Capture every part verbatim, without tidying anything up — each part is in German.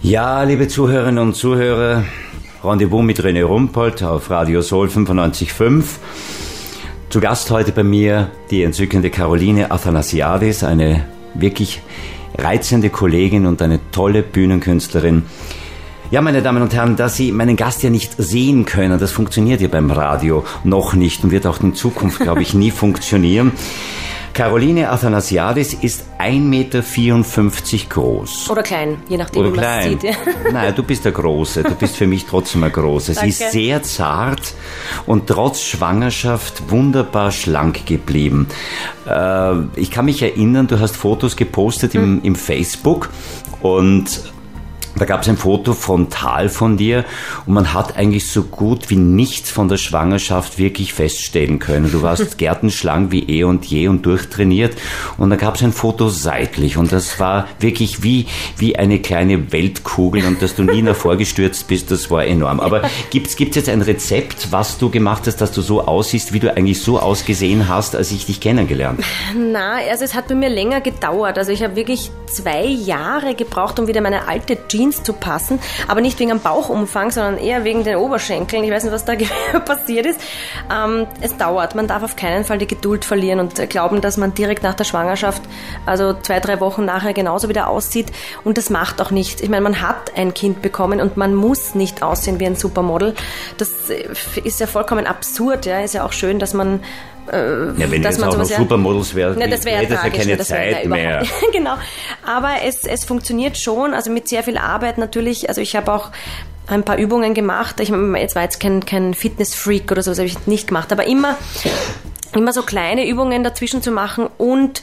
Ja, liebe Zuhörerinnen und Zuhörer, Rendezvous mit René Rumpold auf Radio Soul fünfundneunzig Komma fünf. Zu Gast heute bei mir die entzückende Caroline Athanasiadis, eine wirklich reizende Kollegin und eine tolle Bühnenkünstlerin. Ja, meine Damen und Herren, da Sie meinen Gast ja nicht sehen können, das funktioniert ja beim Radio noch nicht und wird auch in Zukunft, glaube ich, nie funktionieren. Caroline Athanasiadis ist ein Meter vierundfünfzig groß. Oder klein, je nachdem, Oder wie man es klein. sieht. Ja. Nein, du bist der Große. Du bist für mich trotzdem ein Große. Sie Danke. ist sehr zart und trotz Schwangerschaft wunderbar schlank geblieben. Äh, ich kann mich erinnern, du hast Fotos gepostet im, im Facebook und da gab es ein Foto frontal von dir und man hat eigentlich so gut wie nichts von der Schwangerschaft wirklich feststellen können. Du warst gärtenschlank wie eh und je und durchtrainiert und da gab es ein Foto seitlich und das war wirklich wie, wie eine kleine Weltkugel und dass du nie nach vorgestürzt bist, das war enorm. Aber gibt's, gibt's jetzt ein Rezept, was du gemacht hast, dass du so aussiehst, wie du eigentlich so ausgesehen hast, als ich dich kennengelernt habe? Na, also es hat bei mir länger gedauert. Also ich habe wirklich zwei Jahre gebraucht, um wieder meine alte Jeans zu passen, aber nicht wegen dem Bauchumfang, sondern eher wegen den Oberschenkeln. Ich weiß nicht, was da passiert ist. Ähm, es dauert. Man darf auf keinen Fall die Geduld verlieren und glauben, dass man direkt nach der Schwangerschaft, also zwei, drei Wochen nachher genauso wieder aussieht. Und das macht auch nichts. Ich meine, man hat ein Kind bekommen und man muss nicht aussehen wie ein Supermodel. Das ist ja vollkommen absurd. Ja, ist ja auch schön, dass man Ja, wenn dass jetzt man auch noch sowas, Supermodels wären, ja, das wäre hätte es ja keine das wär, Zeit nein, mehr. Genau. Aber es, es funktioniert schon, also mit sehr viel Arbeit natürlich. Also ich habe auch ein paar Übungen gemacht. Ich jetzt war jetzt kein, kein Fitness-Freak oder so, das habe ich nicht gemacht. Aber immer, immer so kleine Übungen dazwischen zu machen. Und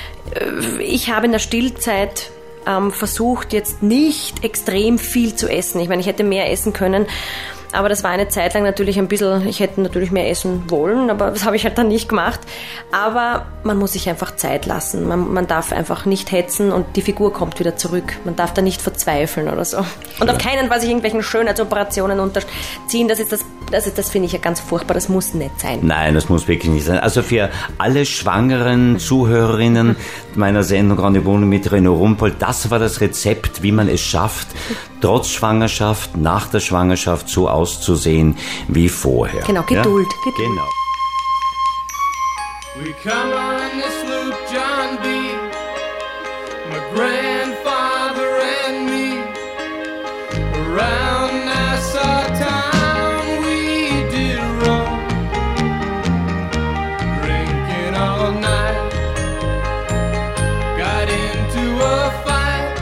ich habe in der Stillzeit ähm, versucht, jetzt nicht extrem viel zu essen. Ich meine, ich hätte mehr essen können. Aber das war eine Zeit lang natürlich ein bisschen, ich hätte natürlich mehr essen wollen, aber das habe ich halt dann nicht gemacht. Aber man muss sich einfach Zeit lassen. Man, man darf einfach nicht hetzen und die Figur kommt wieder zurück. Man darf da nicht verzweifeln oder so. Und ja. Auf keinen Fall sich irgendwelchen Schönheitsoperationen unterziehen. Das ist das, das, ist, das finde ich ja ganz furchtbar. Das muss nicht sein. Nein, das muss wirklich nicht sein. Also für alle schwangeren Zuhörerinnen meiner Sendung Rendezvous mit René Rumpold, das war das Rezept, wie man es schafft, trotz Schwangerschaft, nach der Schwangerschaft so auszusehen wie vorher. Genau, Geduld. Ja? Geduld. Genau. We come on this loop, John B., my grandfather and me, around Nassau town we did roam, drinking all night, got into a fight.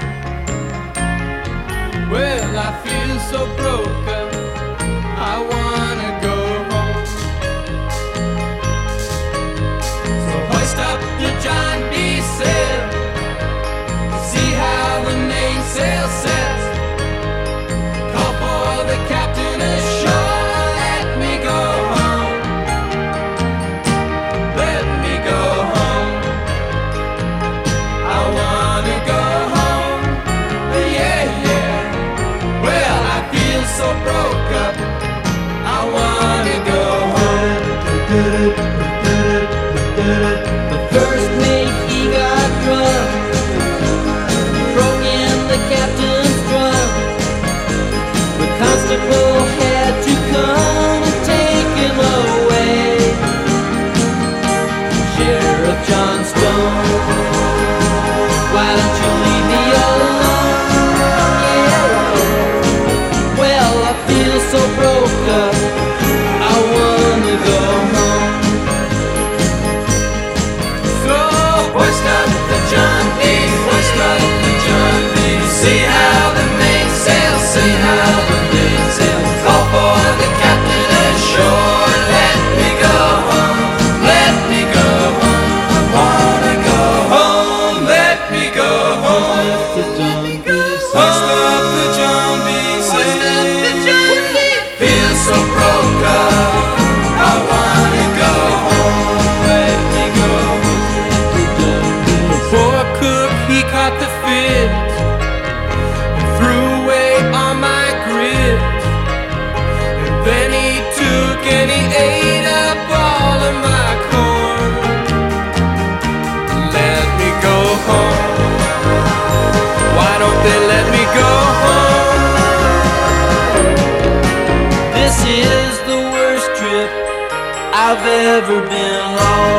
Well, I feel so broke up, I wanna go home. So hoist up the John B. sail, see how the mainsail sets. Call for the captain ashore, let me go home. Let me go home. I wanna go home. Yeah, yeah. Well, I feel so broke up, I wanna go home. The first mate, he got drunk, broke in the captain's drum. The constable had to come and take him away. Sheriff John Stone, why don't you leave me alone? Yeah. Well, I feel so broke up, I wanna go home. So hoist up the John B., hoist up the John B. See how the mainsail, see how the mainsail. Call for the captain ashore, let me go home, let me go home. I wanna go home, let me go home. Hoist up the John B., hoist up the John B. Feel so broke up, I wanna go home, let me go home. The poor cook, he caught the fit and threw away all my grit. And then he took and he ate up all of my corn. Let me go home. Why don't they let me go I've ever been lost.